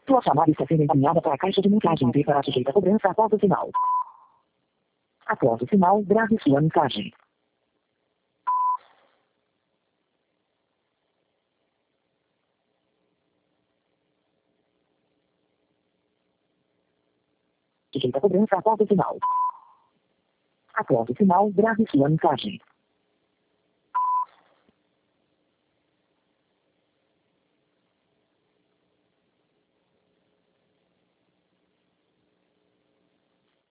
Sua chamada está sendo encaminhada para a caixa de mensagem e será sujeita a cobrança após o sinal. Após o sinal, grave sua mensagem. Sujeita a cobrança após o sinal. Após o sinal, grave sua mensagem.